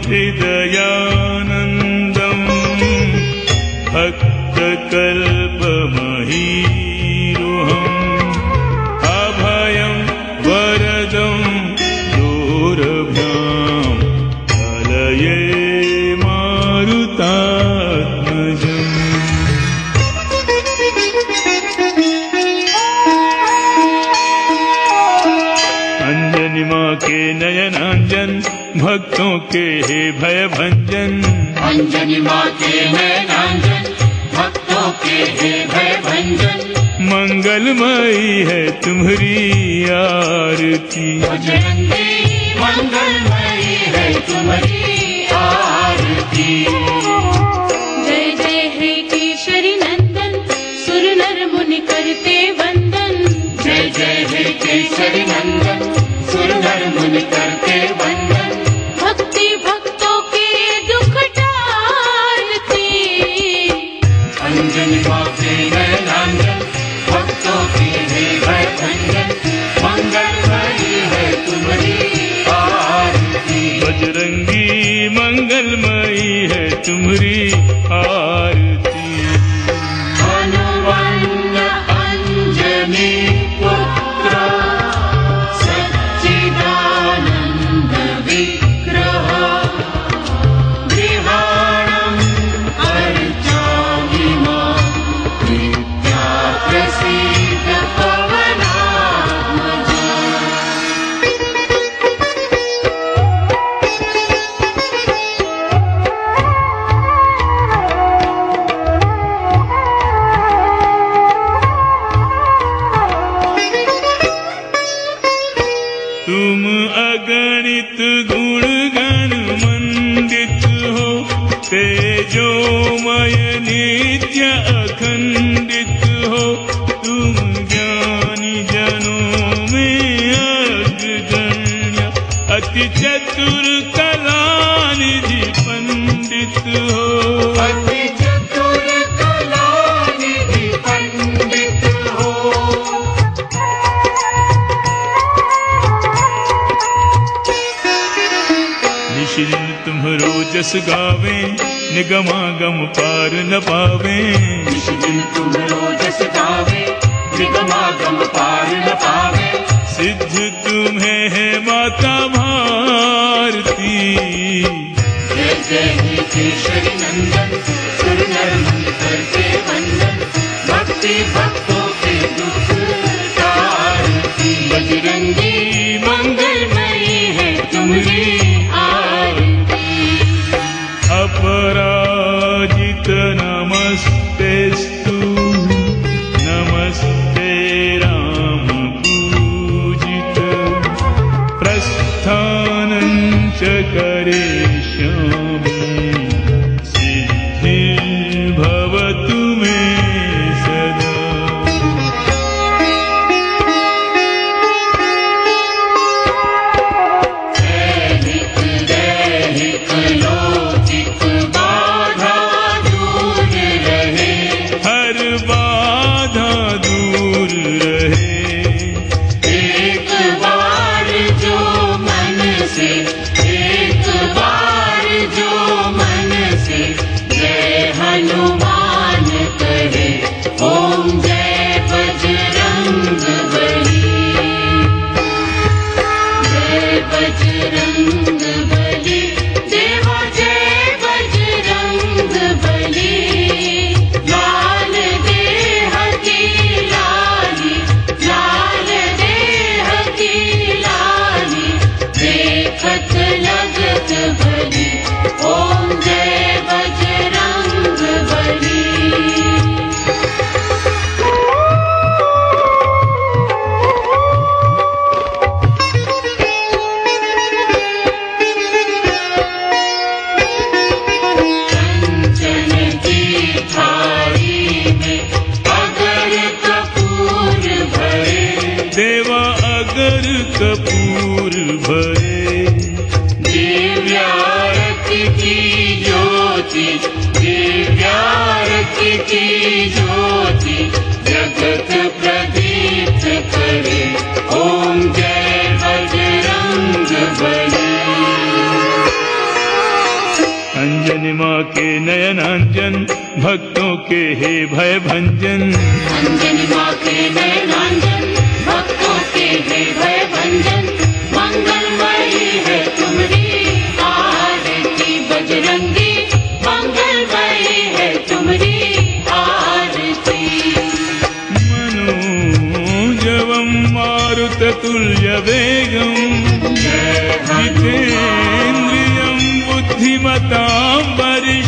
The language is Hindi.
हृदयानन्दम् भक्तकल्पमहीरुहम् अभयं वरदं दूरभ्यां कलये मारुतात्मजम्। अंजनी माँ के नयनांजन भक्तों के हे भय भंजन। अंजनी माँ के नयनांजन भक्तों के हे भय भंजन। मंगलमयी है तुम्हारी आरती। बजरंगी मंगलमयी है तुम्हारी आरती। जय जय हे केशरी नंदन सुर नर मुनि करते वंदन। जय जय हे केशरी नंदन सुर नर मुनि करते वंदन। भक्ति भक्तों के दुख टारती। अंजनी माँ के नयनांजन भक्तों के हे भय भंजन। मंगलमयी है तुम्हारी आरती। बजरंगी मंगलमयी है तुम्हारी आरती। हनुमंत अंजनी पुत्र सच्चिदानंद विग्रह। गृहाणं अर्चामि मां नित्या प्रसीद पवनात्मजा। तुम अगणित गुण गण मंडित हो तेजोमय नित्य अखंडित हो। तुम ज्ञानी जनों में अग्रगण्य अति चतुर कलानिधि पंडित हो। अति चतुर कलानिधि पंडित हो। निशिदिन तुम्हारो जस गावे निगमागम पार न पावे। निश दिन तुम्हारो जस गावे निगमागम पार न पावे। सिद्ध तुम्हें है माता भारती। जय जय हे केशरी नंदन सुर नर मुनि करते वंदन। भक्ति भक्तों के दुख टारती। बजरंगी मंगलमयी है तुम्हारी आरती। अपराजित नमस्तेस्तु नमस्ते राम पूजित। प्रस्थानं च करिष्यामि सिद्धिर्भवतु मे सदा। दैहिक दैहिक लौकिक बाधा दूर रहे। हर बाधा दूर रहे। एक बार जो मन से एक बार जो मन से जय हनुमान करे। ओम जय बजरंग बली। जय बजरंग बली देवा जय बजरंग बली। लाल देह की लाली लाल देह की लाली देखत लगत भली। ओम जय बजरंग बली। कंचन की थाली में अगर कपूर भरे। देवा अगर कपूर भरे। दिव्यारती की ज्योति दिव्यारती की ज्योति जगत प्रदीप्त करे। ओम जय बजरंग बली। अंजनी माँ के नयनांजन भक्तों के हे भय भंजन। अंजनी माँ के नयनांजन भक्तों के हे भय भंजन। मंगलमयी है तुम्हारी आरती बजरंगी, मंगलमयी है तुम्हारी आरती। मनोजवं मारुततुल्यवेगं जितेन्द्रियं बुद्धिमतां वरिष्ठं